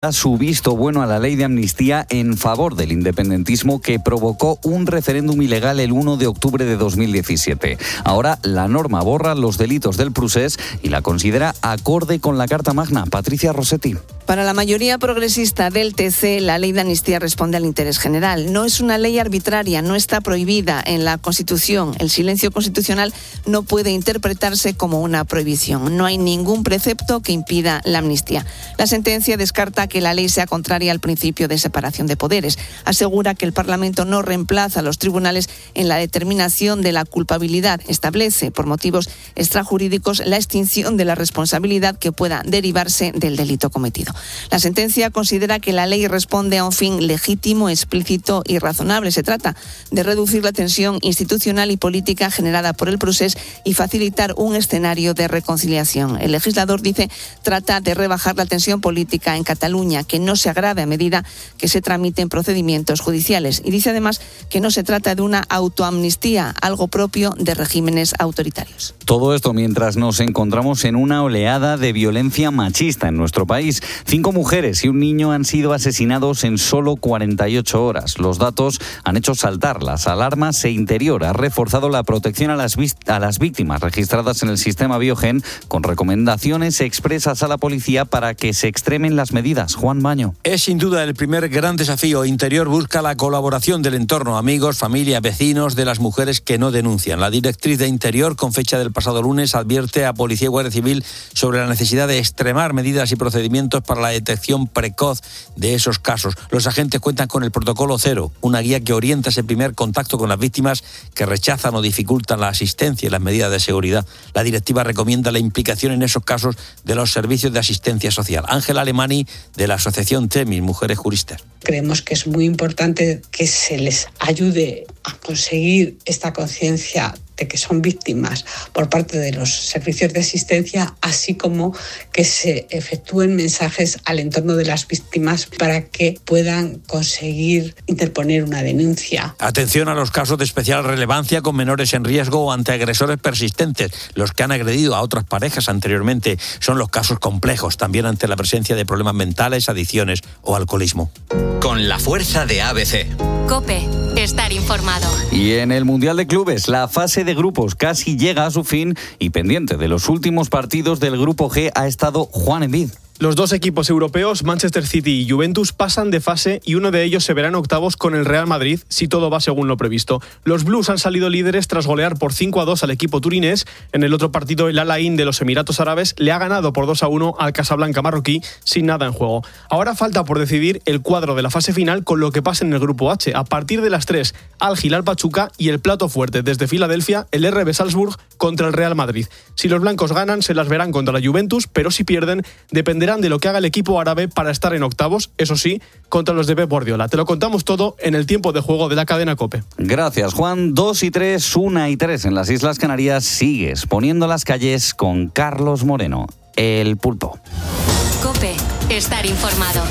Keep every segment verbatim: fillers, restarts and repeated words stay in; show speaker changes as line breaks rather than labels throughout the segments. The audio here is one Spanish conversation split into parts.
su visto bueno a la ley de amnistía en favor del independentismo que provocó un referéndum ilegal el uno de octubre de dos mil diecisiete. Ahora la norma borra los delitos del procés y la considera acorde con la Carta Magna. Patricia Rossetti.
Para la mayoría progresista del T C, la ley de amnistía responde al interés general. No es una ley arbitraria, no está prohibida en la Constitución. El silencio constitucional no puede interpretarse como una prohibición. No hay ningún precepto que impida la amnistía. La sentencia descarta que la ley sea contraria al principio de separación de poderes. Asegura que el Parlamento no reemplaza a los tribunales en la determinación de la culpabilidad. Establece, por motivos extrajurídicos, la extinción de la responsabilidad que pueda derivarse del delito cometido. La sentencia considera que la ley responde a un fin legítimo, explícito y razonable. Se trata de reducir la tensión institucional y política generada por el procés y facilitar un escenario de reconciliación. El legislador dice trata de rebajar la tensión política en Cataluña, que no se agrave a medida que se tramiten procedimientos judiciales. Y dice además que no se trata de una autoamnistía, algo propio de regímenes autoritarios.
Todo esto mientras nos encontramos en una oleada de violencia machista en nuestro país. Cinco mujeres y un niño han sido asesinados en solo cuarenta y ocho horas. Los datos han hecho saltar las alarmas e Interior ha reforzado la protección a las, a las víctimas registradas en el sistema Biogen con recomendaciones expresas a la policía para que se extremen las medidas. Juan Baño.
Es sin duda el primer gran desafío. Interior busca la colaboración del entorno, amigos, familia, vecinos de las mujeres que no denuncian. La directriz de Interior, con fecha del pasado lunes, advierte a Policía y Guardia Civil sobre la necesidad de extremar medidas y procedimientos para la detección precoz de esos casos. Los agentes cuentan con el protocolo cero, una guía que orienta ese primer contacto con las víctimas que rechazan o dificultan la asistencia y las medidas de seguridad. La directiva recomienda la implicación en esos casos de los servicios de asistencia social. Ángela Alemani, de la asociación TEMIS, Mujeres Juristas.
Creemos que es muy importante que se les ayude a conseguir esta conciencia de que son víctimas por parte de los servicios de asistencia, así como que se efectúen mensajes al entorno de las víctimas para que puedan conseguir interponer una denuncia.
Atención a los casos de especial relevancia con menores en riesgo o ante agresores persistentes. Los que han agredido a otras parejas anteriormente son los casos complejos, también ante la presencia de problemas mentales, adicciones o alcoholismo.
Con la fuerza de A B C.
COPE. Estar informado.
Y en el Mundial de Clubes, la fase de grupos casi llega a su fin y pendiente de los últimos partidos del Grupo G ha estado Juan Envid.
Los dos equipos europeos, Manchester City y Juventus, pasan de fase y uno de ellos se verá en octavos con el Real Madrid, si todo va según lo previsto. Los Blues han salido líderes tras golear por cinco a dos al equipo turinés. En el otro partido, el Al Ain de los Emiratos Árabes le ha ganado por dos a uno al Casablanca marroquí sin nada en juego. Ahora falta por decidir el cuadro de la fase final con lo que pase en el Grupo H. A partir de las tres, Al Hilal Pachuca y el plato fuerte desde Filadelfia, el R B Salzburg contra el Real Madrid. Si los blancos ganan, se las verán contra la Juventus, pero si pierden, dependerá de lo que haga el equipo árabe para estar en octavos, eso sí, contra los de Pep Guardiola. Te lo contamos todo en el tiempo de juego de la cadena COPE.
Gracias, Juan. Dos y tres, una y tres en las Islas Canarias. Sigues poniendo las calles con Carlos Moreno, el Pulpo.
COPE. Estar informado.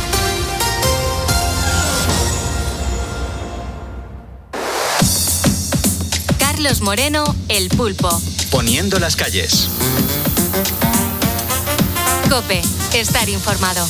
Carlos Moreno, el Pulpo.
Poniendo las calles.
COPE. Estar informado.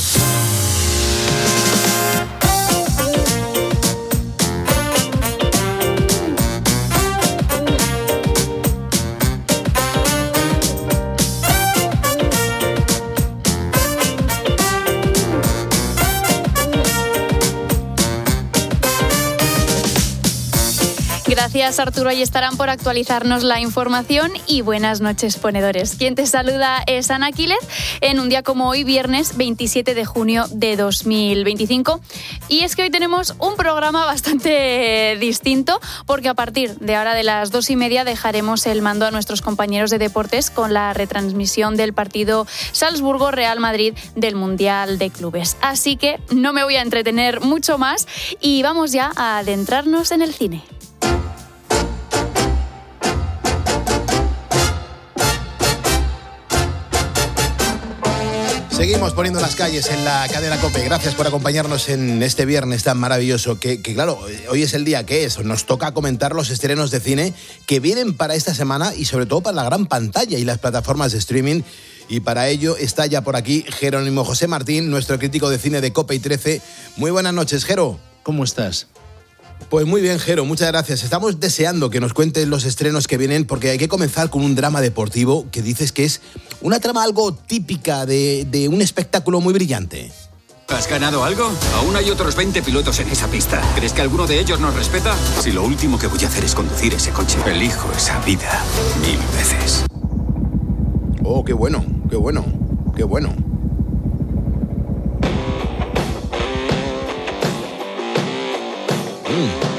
Gracias, Arturo, y estarán por actualizarnos la información. Y buenas noches, ponedores. Quien te saluda es Ana Quílez en un día como hoy, viernes veintisiete de junio de dos mil veinticinco. Y es que hoy tenemos un programa bastante distinto, porque a partir de ahora de las dos y media dejaremos el mando a nuestros compañeros de deportes con la retransmisión del partido Salzburgo-Real Madrid del Mundial de Clubes. Así que no me voy a entretener mucho más y vamos ya a adentrarnos en el cine.
Seguimos poniendo las calles en la cadena COPE. Gracias por acompañarnos en este viernes tan maravilloso. Que, que claro, hoy es el día que es. Nos toca comentar los estrenos de cine que vienen para esta semana y sobre todo para la gran pantalla y las plataformas de streaming. y para ello está ya por aquí Jerónimo José Martín, nuestro crítico de cine de COPE y trece. Muy buenas noches, Jero.
¿Cómo estás?
Pues muy bien, Jero, muchas gracias. Estamos deseando que nos cuentes los estrenos que vienen, porque hay que comenzar con un drama deportivo que dices que es una trama algo típica de, de un espectáculo muy brillante.
¿Has ganado algo? Aún hay otros veinte pilotos en esa pista. ¿Crees que alguno de ellos nos respeta? Si lo último que voy a hacer es conducir ese coche, elijo esa vida mil veces.
Oh, qué bueno, qué bueno, qué bueno. Mm.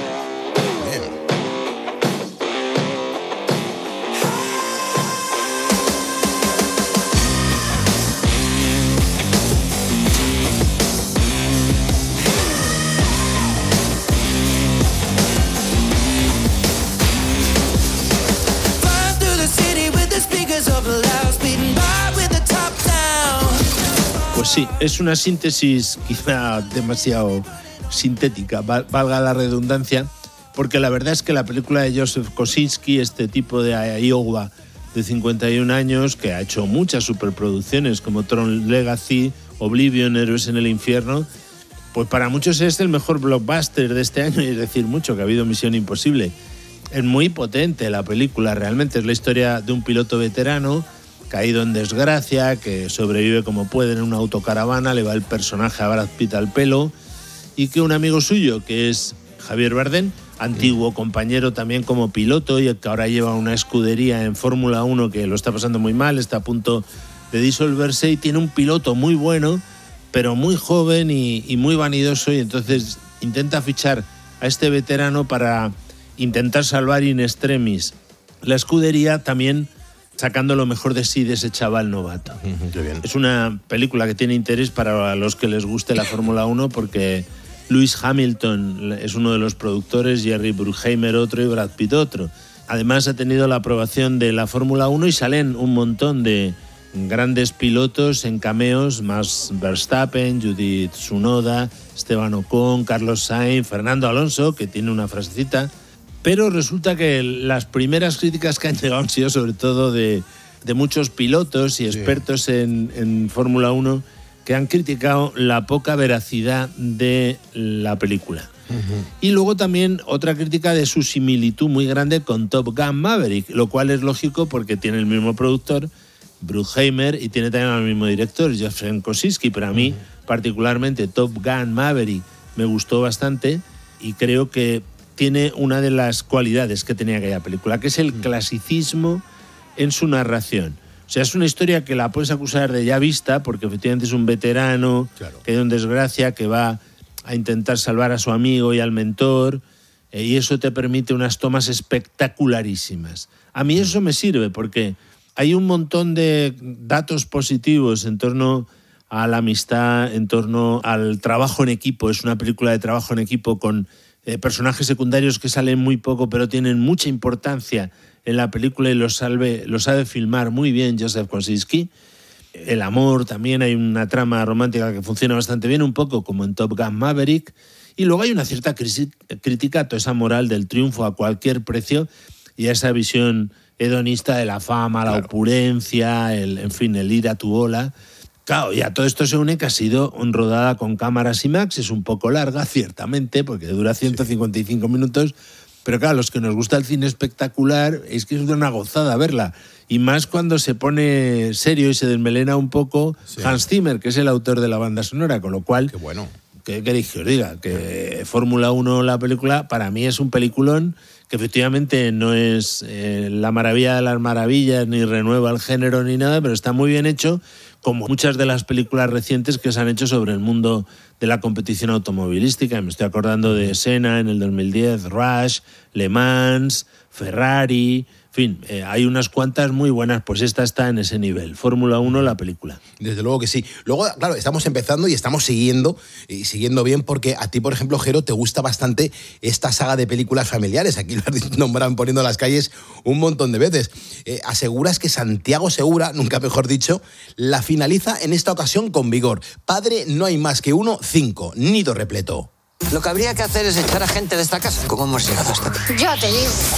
Pues sí, es una síntesis quizá demasiado sintética, valga la redundancia, porque la verdad es que la película de Joseph Kosinski, este tipo de Iowa de cincuenta y un años, que ha hecho muchas superproducciones como Tron Legacy, Oblivion, Héroes en el Infierno, pues para muchos es el mejor blockbuster de este año, y es decir mucho, que ha habido Misión Imposible. Es muy potente la película, realmente es la historia de un piloto veterano caído en desgracia, que sobrevive como puede en una autocaravana, le va el personaje a Brad Pitt al pelo, y que un amigo suyo, que es Javier Bardem, antiguo sí. compañero también como piloto y que ahora lleva una escudería en Fórmula uno que lo está pasando muy mal, está a punto de disolverse, y tiene un piloto muy bueno, pero muy joven y, y muy vanidoso, y entonces intenta fichar a este veterano para intentar salvar in extremis la escudería, también sacando lo mejor de sí de ese chaval novato. Uh-huh, qué bien. Es una película que tiene interés para los que les guste la Fórmula uno, porque Lewis Hamilton es uno de los productores, Jerry Bruckheimer otro y Brad Pitt otro. Además ha tenido la aprobación de la Fórmula uno y salen un montón de grandes pilotos en cameos, Max Verstappen, Judith Tsunoda, Esteban Ocon, Carlos Sainz, Fernando Alonso, que tiene una frasecita. Pero resulta que las primeras críticas que han llegado han sido sobre todo de, de muchos pilotos y expertos sí. en, en Fórmula uno, que han criticado la poca veracidad de la película. Uh-huh. Y luego también otra crítica de su similitud muy grande con Top Gun Maverick, lo cual es lógico porque tiene el mismo productor, Bruckheimer, y tiene también al mismo director, Joseph Kosinski, pero a mí uh-huh. particularmente Top Gun Maverick me gustó bastante, y creo que tiene una de las cualidades que tenía aquella película, que es el clasicismo en su narración. O sea, es una historia que la puedes acusar de ya vista, porque efectivamente es un veterano, claro. que hay una desgracia, que va a intentar salvar a su amigo y al mentor, eh, y eso te permite unas tomas espectacularísimas. A mí eso me sirve, porque hay un montón de datos positivos en torno a la amistad, en torno al trabajo en equipo. Es una película de trabajo en equipo con Eh, personajes secundarios que salen muy poco pero tienen mucha importancia en la película, y lo, salve, lo sabe filmar muy bien Joseph Kosinski. El amor, también hay una trama romántica que funciona bastante bien, un poco como en Top Gun Maverick, y luego hay una cierta crítica a toda esa moral del triunfo a cualquier precio y a esa visión hedonista de la fama, la claro. opulencia, el, en fin, el ir a tu bola. Claro, y a todo esto se une que ha sido rodada con cámaras IMAX, es un poco larga, ciertamente, porque dura ciento cincuenta y cinco sí. minutos, pero claro, a los que nos gusta el cine espectacular, es que es una gozada verla, y más cuando se pone serio y se desmelena un poco sí. Hans Zimmer, que es el autor de la banda sonora, con lo cual,
qué bueno.
¿qué queréis que os diga? Que Fórmula uno, la película, para mí es un peliculón, que efectivamente no es eh, la maravilla de las maravillas, ni renueva el género ni nada, pero está muy bien hecho, como muchas de las películas recientes que se han hecho sobre el mundo de la competición automovilística. Me estoy acordando de Senna en el dos mil diez, Rush, Le Mans, Ferrari, en fin, eh, hay unas cuantas muy buenas, pues esta está en ese nivel. Fórmula uno, la película.
Desde luego que sí. Luego, claro, estamos empezando y estamos siguiendo, y siguiendo bien, porque a ti, por ejemplo, Jero, te gusta bastante esta saga de películas familiares. Aquí lo has nombrado poniendo las calles un montón de veces. Eh, aseguras que Santiago Segura, nunca mejor dicho, la finaliza en esta ocasión con vigor. Padre, no hay más que uno, cinco, nido repleto.
Lo que habría que hacer es echar a gente de esta casa. ¿Cómo hemos llegado hasta aquí?
Yo te digo.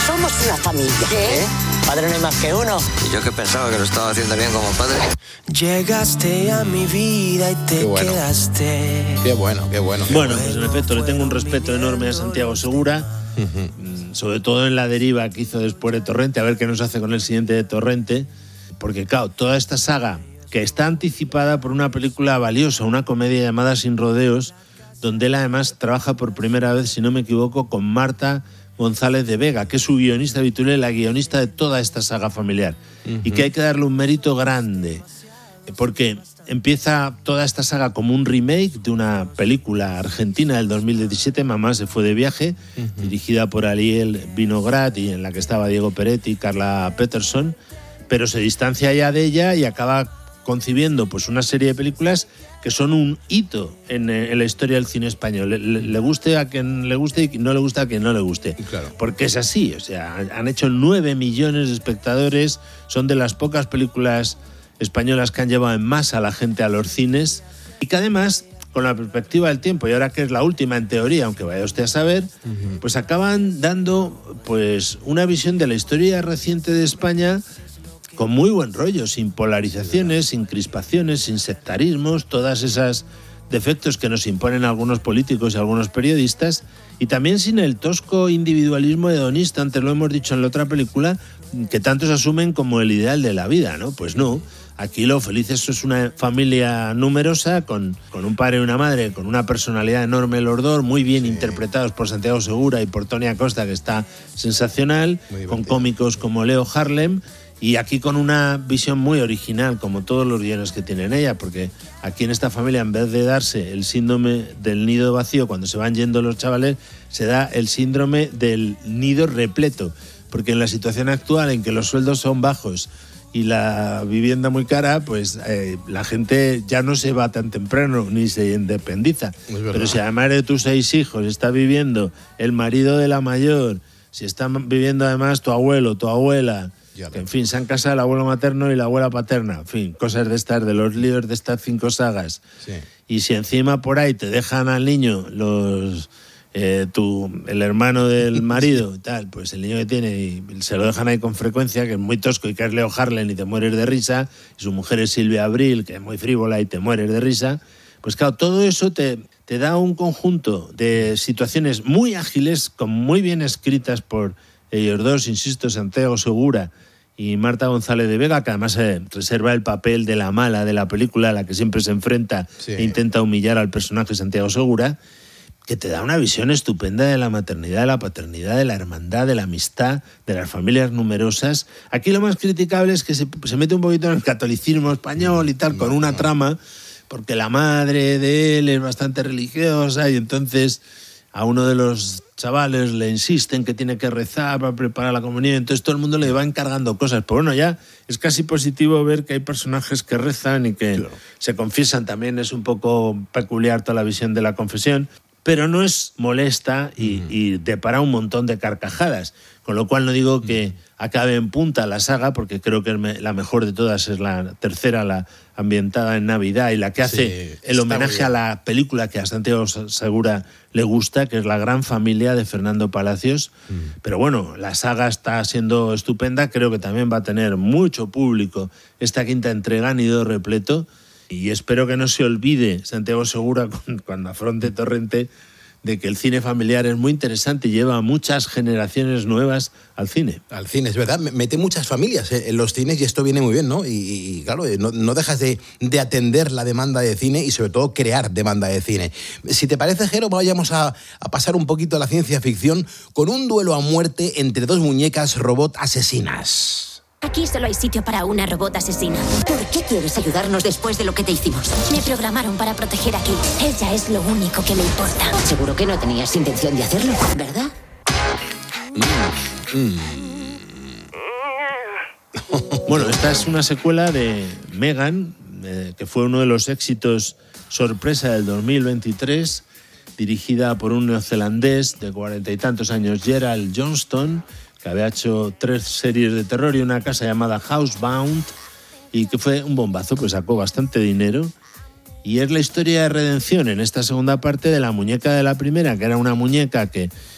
Somos una familia.
¿Qué? Padre no hay más que uno.
Y yo que pensaba que lo estaba haciendo bien como padre.
Llegaste a mi vida y te
Qué bueno.
quedaste.
Qué bueno, qué bueno. Qué
Bueno, pues en efecto, le tengo un respeto enorme a Santiago Segura,
Uh-huh.
sobre todo en la deriva que hizo después de Torrente, a ver qué nos hace con el siguiente de Torrente, porque claro, toda esta saga que está anticipada por una película valiosa, una comedia llamada Sin Rodeos, donde él además trabaja por primera vez, si no me equivoco, con Marta González de Vega, que es su guionista habitual y la guionista de toda esta saga familiar, uh-huh. y que hay que darle un mérito grande, porque empieza toda esta saga como un remake de una película argentina del dos mil diecisiete, Mamá se fue de viaje, uh-huh. dirigida por Ariel Vinograd y en la que estaba Diego Peretti y Carla Peterson, pero se distancia ya de ella y acaba concibiendo pues una serie de películas que son un hito en, en la historia del cine español. Le, le guste a quien le guste y no le gusta a quien no le guste.
Claro.
Porque es así, o sea, han hecho nueve millones de espectadores, son de las pocas películas españolas que han llevado en masa a la gente a los cines y que además, con la perspectiva del tiempo, y ahora que es la última en teoría, aunque vaya usted a saber, uh-huh. pues acaban dando pues una visión de la historia reciente de España con muy buen rollo, sin polarizaciones, sin crispaciones, sin sectarismos, todas esas defectos que nos imponen algunos políticos y algunos periodistas, y también sin el tosco individualismo hedonista, antes lo hemos dicho en la otra película, que tantos asumen como el ideal de la vida, ¿no? Pues no. Aquí lo feliz es una familia numerosa, con, con un padre y una madre, con una personalidad enorme los dos, muy bien sí. interpretados por Santiago Segura y por Tony Acosta, que está sensacional, con cómicos como Leo Harlem, y aquí con una visión muy original, como todos los guiones que tienen ella, porque aquí en esta familia, en vez de darse el síndrome del nido vacío cuando se van yendo los chavales, se da el síndrome del nido repleto, porque en la situación actual en que los sueldos son bajos y la vivienda muy cara, pues eh, la gente ya no se va tan temprano ni se independiza. Pero si además de tus seis hijos está viviendo el marido de la mayor, si está viviendo además tu abuelo, tu abuela, que, en fin, se han casado el abuelo materno y la abuela paterna, en fin, cosas de estas, de los líderes de estas cinco sagas. Sí. Y si encima por ahí te dejan al niño los... Eh, tu, el hermano del marido y tal, pues el niño que tiene y se lo dejan ahí con frecuencia, que es muy tosco y que es Leo Harlem y te mueres de risa, y su mujer es Silvia Abril, que es muy frívola y te mueres de risa, pues claro, todo eso te, te da un conjunto de situaciones muy ágiles, con muy bien escritas por ellos dos, insisto, Santiago Segura y Marta González de Vega, que además eh, reserva el papel de la mala de la película, a la que siempre se enfrenta sí. e intenta humillar al personaje Santiago Segura, que te da una visión estupenda de la maternidad, de la paternidad, de la hermandad, de la amistad, de las familias numerosas. Aquí lo más criticable es que se, se mete un poquito en el catolicismo español y tal, no, con una no. trama, porque la madre de él es bastante religiosa y entonces a uno de los chavales le insisten que tiene que rezar para preparar la comunión, entonces todo el mundo le va encargando cosas. Pero bueno, ya es casi positivo ver que hay personajes que rezan y que claro. se confiesan. También es un poco peculiar toda la visión de la confesión, pero no es molesta y, mm. y depara un montón de carcajadas. Con lo cual no digo que acabe en punta la saga, porque creo que la mejor de todas es la tercera, la ambientada en Navidad, y la que hace sí, el homenaje a la película que a Santiago Segura le gusta, que es La Gran Familia de Fernando Palacios. Mm. Pero bueno, la saga está siendo estupenda, creo que también va a tener mucho público esta quinta entrega, Nido Repleto, y espero que no se olvide Santiago Segura cuando afronte Torrente de que el cine familiar es muy interesante y lleva a muchas generaciones nuevas al cine.
Al cine, es verdad. Mete muchas familias en los cines y esto viene muy bien, ¿no? Y, y claro, no, no dejas de, de atender la demanda de cine y sobre todo crear demanda de cine. Si te parece, Jero, vayamos a, a pasar un poquito a la ciencia ficción con un duelo a muerte entre dos muñecas robot asesinas.
Aquí solo hay sitio para una robot asesina.
¿Por qué quieres ayudarnos después de lo que te hicimos?
Me programaron para proteger a Kate. Ella es lo único que me importa.
Seguro que no tenías intención de hacerlo, ¿verdad?
Mm, mm. Bueno, esta es una secuela de Megan, eh, que fue uno de los éxitos sorpresa del dos mil veintitrés, dirigida por un neozelandés de cuarenta y tantos años, Gerald Johnston, que había hecho tres series de terror y una casa llamada Housebound, y que fue un bombazo, pues sacó bastante dinero. Y es la historia de redención en esta segunda parte de la muñeca de la primera, que era una muñeca que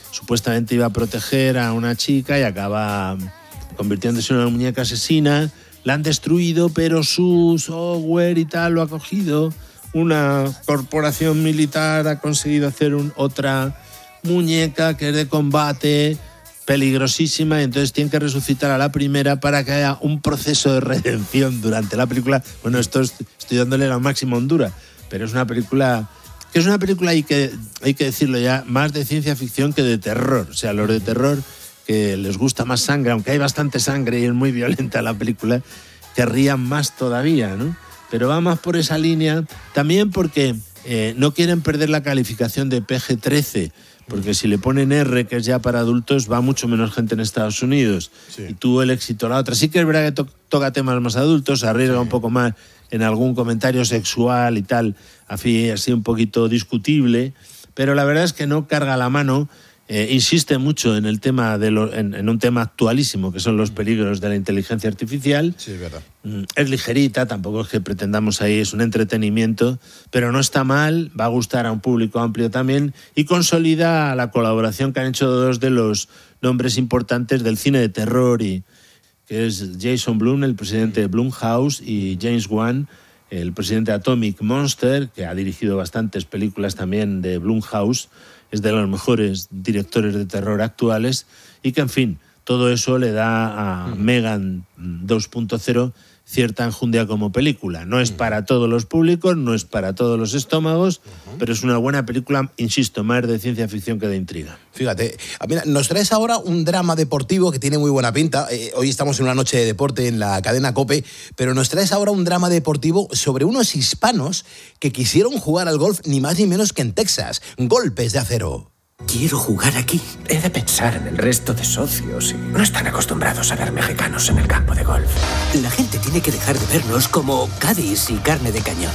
supuestamente iba a proteger a una chica y acaba convirtiéndose en una muñeca asesina. La han destruido, pero su software y tal lo ha cogido. Una corporación militar ha conseguido hacer un, otra muñeca que es de combate, peligrosísima, y entonces tienen que resucitar a la primera para que haya un proceso de redención durante la película. Bueno, esto es, estoy dándole la máxima hondura, pero es una película que es una película, hay que, hay que decirlo ya, más de ciencia ficción que de terror. O sea, los de terror que les gusta más sangre, aunque hay bastante sangre y es muy violenta la película, querrían más todavía, ¿no? Pero va más por esa línea, también porque eh, no quieren perder la calificación de P G trece, porque si le ponen R, que es ya para adultos, va mucho menos gente en Estados Unidos. Sí. Y tuvo el éxito la otra. Sí que es verdad que to- toca temas más adultos, arriesga sí. un poco más en algún comentario sexual y tal, así, así un poquito discutible, pero la verdad es que no carga la mano. Eh, insiste mucho en el tema de lo, en, en un tema actualísimo, que son los peligros de la inteligencia artificial.
Sí, es verdad.
Es ligerita, tampoco es que pretendamos ahí, es un entretenimiento, pero no está mal, va a gustar a un público amplio también y consolida la colaboración que han hecho dos de los nombres importantes del cine de terror, y que es Jason Blum, el presidente de Blumhouse, y James Wan, el presidente de Atomic Monster, que ha dirigido bastantes películas también de Blumhouse. Es de los mejores directores de terror actuales y que, en fin, todo eso le da a Megan dos punto cero cierta enjundia como película. No es para todos los públicos, no es para todos los estómagos, uh-huh. pero es una buena película, insisto, más de ciencia ficción que de intriga.
Fíjate, mira, nos traes ahora un drama deportivo que tiene muy buena pinta. Eh, hoy estamos en una noche de deporte en la cadena COPE, pero nos traes ahora un drama deportivo sobre unos hispanos que quisieron jugar al golf ni más ni menos que en Texas. Golpes de acero.
Quiero jugar aquí. He de pensar en el resto de socios y no están acostumbrados a ver mexicanos en el campo de golf. La gente tiene que dejar de vernos como caddies y carne de cañón.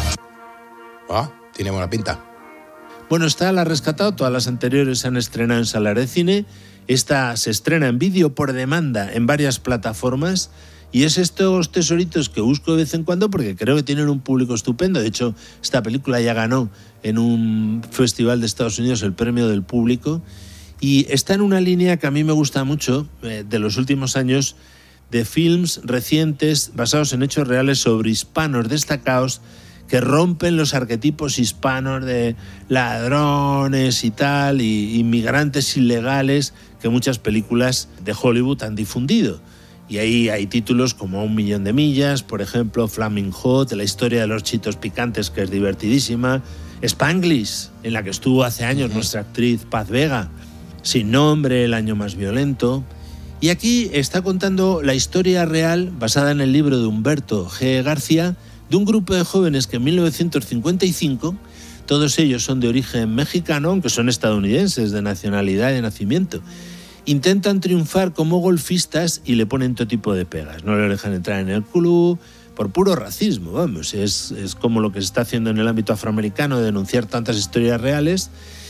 Ah, tiene buena pinta.
Bueno, esta la ha rescatado, todas las anteriores se han estrenado en salas de cine. Esta se estrena en vídeo por demanda en varias plataformas. Y es estos tesoritos que busco de vez en cuando porque creo que tienen un público estupendo. De hecho, esta película ya ganó en un festival de Estados Unidos el premio del público y está en una línea que a mí me gusta mucho eh, de los últimos años, de films recientes basados en hechos reales sobre hispanos destacados que rompen los arquetipos hispanos de ladrones y tal, y inmigrantes ilegales que muchas películas de Hollywood han difundido. Y ahí hay títulos como Un millón de millas, por ejemplo, Flaming Hot, la historia de los chitos picantes, que es divertidísima, Spanglish, en la que estuvo hace años uh-huh. nuestra actriz Paz Vega, Sin nombre, El año más violento. Y aquí está contando la historia real, basada en el libro de Humberto G. García, de un grupo de jóvenes que en mil novecientos cincuenta y cinco, todos ellos son de origen mexicano, aunque son estadounidenses de nacionalidad y de nacimiento, intentan triunfar como golfistas y le ponen todo tipo de pegas. No le dejan entrar en el club por puro racismo, vamos. Es, es como lo que se está haciendo en el ámbito afroamericano, de denunciar tantas historias reales.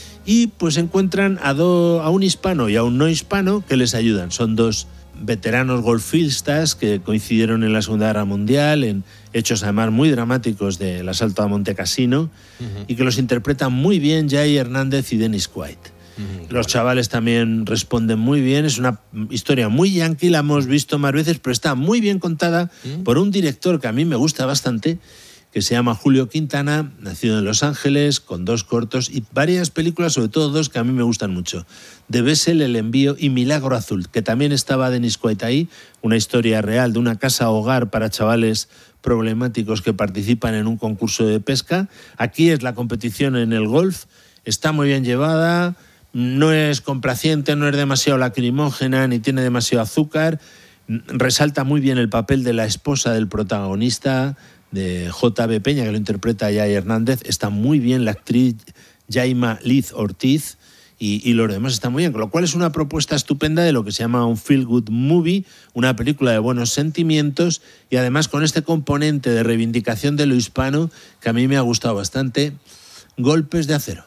Y pues encuentran a, do, a un hispano y a un no hispano que les ayudan. Son dos veteranos golfistas que coincidieron en la Segunda Guerra Mundial, en hechos además muy dramáticos del asalto a Monte Cassino, uh-huh. y que los interpretan muy bien Jay Hernández y Dennis Quaid. Los chavales también responden muy bien. Es una historia muy yankee, la hemos visto más veces, pero está muy bien contada por un director que a mí me gusta bastante, que se llama Julio Quintana, nacido en Los Ángeles, con dos cortos y varias películas, sobre todo dos que a mí me gustan mucho: The Vessel, El envío, y Milagro Azul, que también estaba Dennis Quaid ahí, una historia real de una casa hogar para chavales problemáticos que participan en un concurso de pesca. Aquí es la competición en el golf, está muy bien llevada. No es complaciente, no es demasiado lacrimógena, ni tiene demasiado azúcar. Resalta muy bien el papel de la esposa del protagonista, de J B Peña, que lo interpreta Jay Hernández. Está muy bien la actriz Jaima Liz Ortiz y, y los demás están muy bien, con lo cual es una propuesta estupenda de lo que se llama un feel good movie, una película de buenos sentimientos y además con este componente de reivindicación de lo hispano que a mí me ha gustado bastante. Golpes de acero.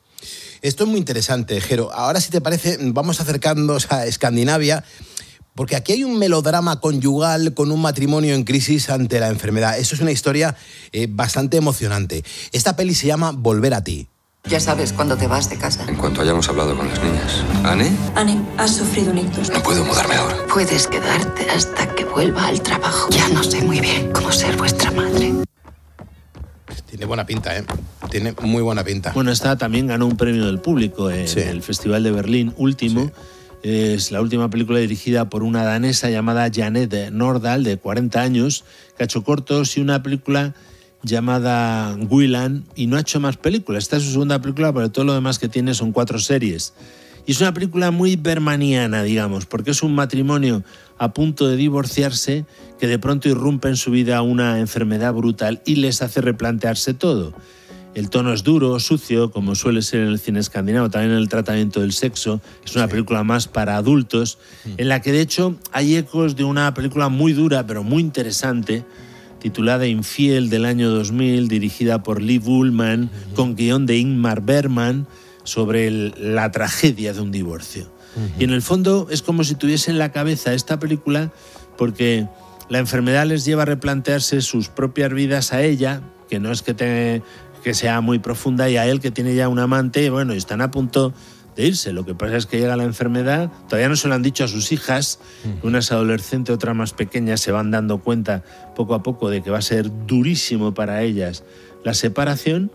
Esto es muy interesante, Jero. Ahora, si te parece, vamos acercándonos a Escandinavia, porque aquí hay un melodrama conyugal con un matrimonio en crisis ante la enfermedad. Esto es una historia eh, bastante emocionante. Esta peli se llama Volver a ti.
Ya sabes cuándo te vas de casa.
En cuanto hayamos hablado con las niñas. ¿Anne?
Anne, has sufrido un ictus.
No puedo mudarme ahora.
Puedes quedarte hasta que vuelva al trabajo. Ya no sé muy bien cómo ser vuestra madre.
Tiene buena pinta, ¿eh? Tiene muy buena pinta.
Bueno, esta también ganó un premio del público en sí. el Festival de Berlín último. Sí. Es la última película dirigida por una danesa llamada Jeanette Nordahl, de cuarenta años, que ha hecho cortos, y una película llamada Willan, y no ha hecho más películas. Esta es su segunda película, pero todo lo demás que tiene son cuatro series. Y es una película muy bermaniana, digamos, porque es un matrimonio a punto de divorciarse que de pronto irrumpe en su vida una enfermedad brutal y les hace replantearse todo. El tono es duro, sucio, como suele ser en el cine escandinavo, también en el tratamiento del sexo. Es una sí. película más para adultos, en la que de hecho hay ecos de una película muy dura, pero muy interesante, titulada Infiel, del año dos mil, dirigida por Liv Ullmann, uh-huh. con guión de Ingmar Bergman, sobre el, la tragedia de un divorcio. Uh-huh. Y en el fondo es como si tuviese en la cabeza esta película, porque la enfermedad les lleva a replantearse sus propias vidas a ella, que no es que, te, que sea muy profunda, y a él, que tiene ya un amante, y bueno, están a punto de irse. Lo que pasa es que llega la enfermedad, todavía no se lo han dicho a sus hijas, uh-huh. una es adolescente, otra más pequeña, se van dando cuenta poco a poco de que va a ser durísimo para ellas la separación.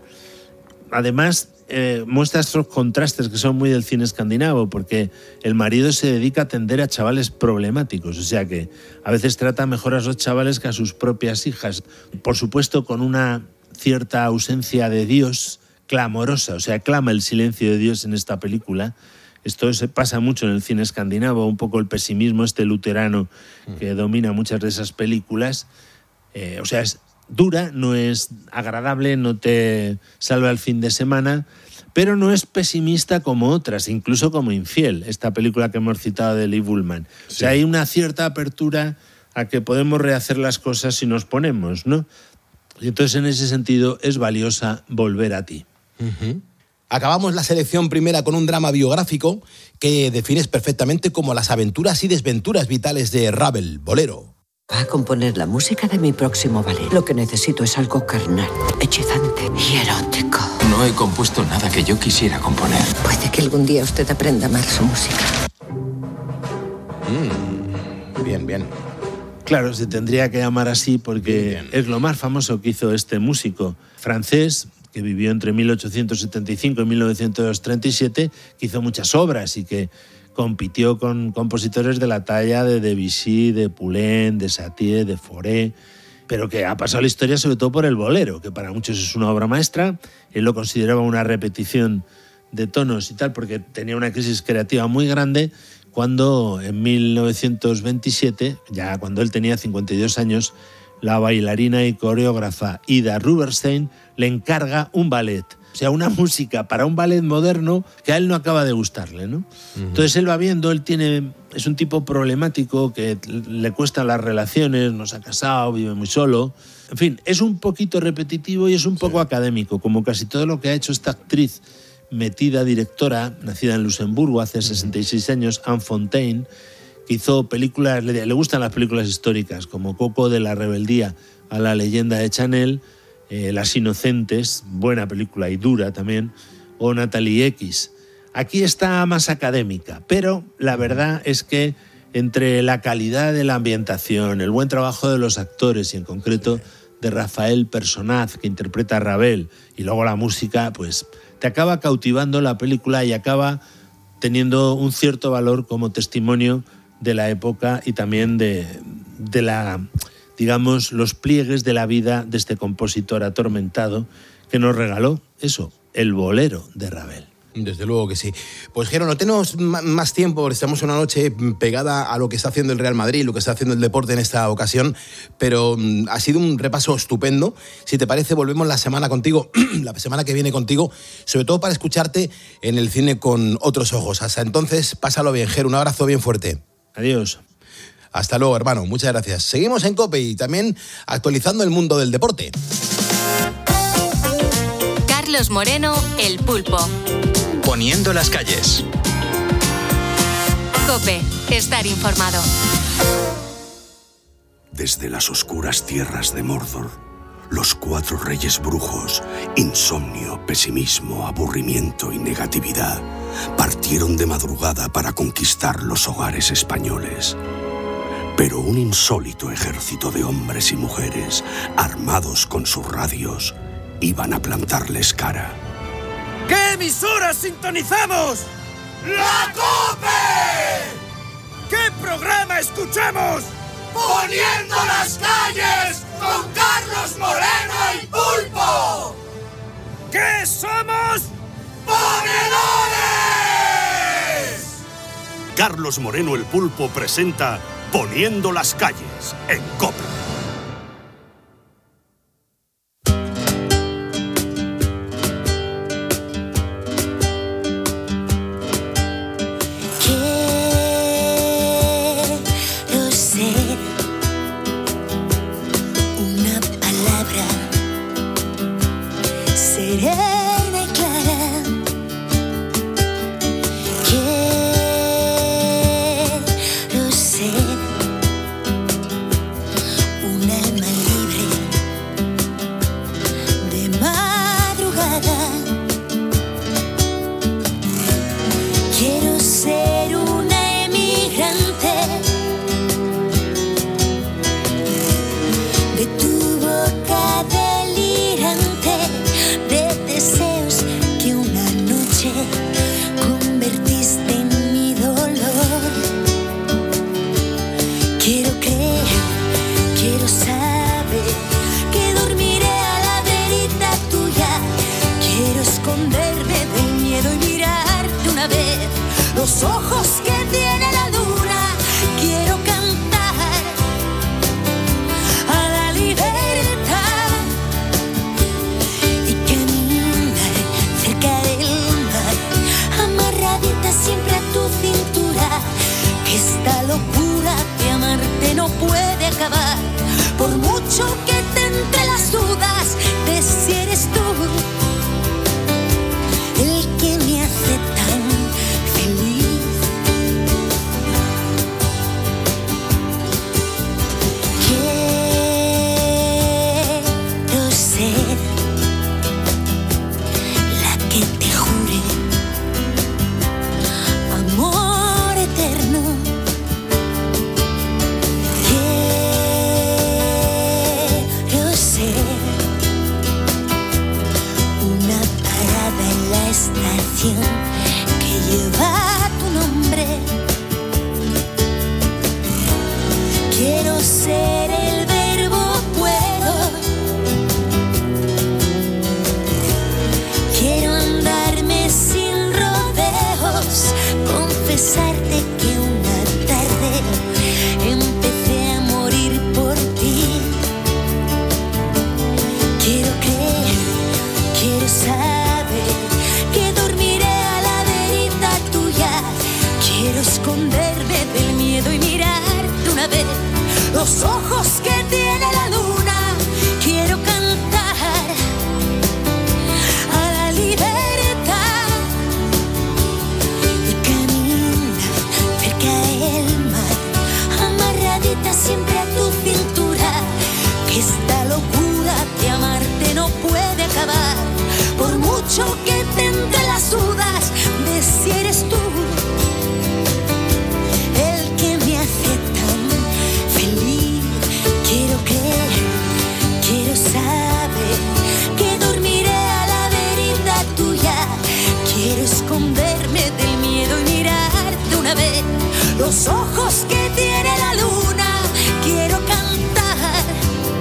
Además, eh, muestra estos contrastes que son muy del cine escandinavo, porque el marido se dedica a atender a chavales problemáticos, o sea que a veces trata mejor a esos chavales que a sus propias hijas. Por supuesto, con una cierta ausencia de Dios clamorosa, o sea, clama el silencio de Dios en esta película. Esto se pasa mucho en el cine escandinavo, un poco el pesimismo este luterano que domina muchas de esas películas. Eh, o sea, es dura, no es agradable, no te salva el fin de semana, pero no es pesimista como otras, incluso como Infiel, esta película que hemos citado de Liv Ullmann. Sí. O sea, hay una cierta apertura a que podemos rehacer las cosas si nos ponemos, ¿no? Y entonces, en ese sentido, es valiosa Volver a ti.
Uh-huh. Acabamos la selección primera con un drama biográfico que defines perfectamente como las aventuras y desventuras vitales de Ravel, Bolero.
Va a componer la música de mi próximo ballet. Lo que necesito es algo carnal, hechizante y erótico.
No he compuesto nada que yo quisiera componer.
Puede que algún día usted aprenda a amar su música.
Mm, bien, bien.
Claro, se tendría que llamar así porque bien, bien. es lo más famoso que hizo este músico francés, que vivió entre mil ochocientos setenta y cinco y mil novecientos treinta y siete, que hizo muchas obras y que compitió con compositores de la talla de Debussy, de Poulenc, de Satie, de Fauré, pero que ha pasado la historia sobre todo por el bolero, que para muchos es una obra maestra. Él lo consideraba una repetición de tonos y tal, porque tenía una crisis creativa muy grande cuando en mil novecientos veintisiete, ya cuando él tenía cincuenta y dos años, la bailarina y coreógrafa Ida Ruberstein le encarga un ballet. O sea, una música para un ballet moderno que a él no acaba de gustarle, ¿no? Uh-huh. Entonces él va viendo, él tiene, es un tipo problemático que le cuestan las relaciones, no se ha casado, vive muy solo. En fin, es un poquito repetitivo y es un poco sí. académico, como casi todo lo que ha hecho esta actriz metida directora, nacida en Luxemburgo hace uh-huh. sesenta y seis años, Anne Fontaine, que hizo películas, le, le gustan las películas históricas, como Coco, de la rebeldía a la leyenda de Chanel, eh, Las Inocentes, buena película y dura también, o Natalie X. Aquí está más académica, pero la verdad es que entre la calidad de la ambientación, el buen trabajo de los actores y en concreto de Rafael Personaz, que interpreta a Ravel, y luego la música, pues te acaba cautivando la película y acaba teniendo un cierto valor como testimonio de la época y también de, de la, digamos, los pliegues de la vida de este compositor atormentado que nos regaló eso, el bolero de Ravel.
Desde luego que sí. Pues Jero, no tenemos más tiempo, estamos una noche pegada a lo que está haciendo el Real Madrid, lo que está haciendo el deporte en esta ocasión, pero ha sido un repaso estupendo. Si te parece, volvemos la semana contigo, la semana que viene contigo, sobre todo para escucharte en el cine con otros ojos. Hasta entonces, pásalo bien, Jero, un abrazo bien fuerte.
Adiós.
Hasta luego, hermano, muchas gracias. Seguimos en COPE y también actualizando el mundo del deporte.
Carlos Moreno, El Pulpo.
Poniendo las calles.
COPE, estar informado.
Desde las oscuras tierras de Mordor,
Los cuatro reyes brujos, insomnio, pesimismo, aburrimiento y negatividad, partieron de madrugada para conquistar los hogares españoles. Pero un insólito ejército de hombres y mujeres, armados con sus radios, iban a plantarles cara.
¿Qué emisora sintonizamos? ¡La COPE! ¿Qué programa escuchamos? ¡Poniendo las calles con Carlos Moreno el Pulpo! ¿Qué somos? ¡Ponedores!
Carlos Moreno el Pulpo presenta Poniendo las calles en COPE.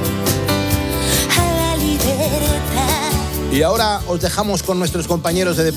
Y ahora os dejamos con nuestros compañeros de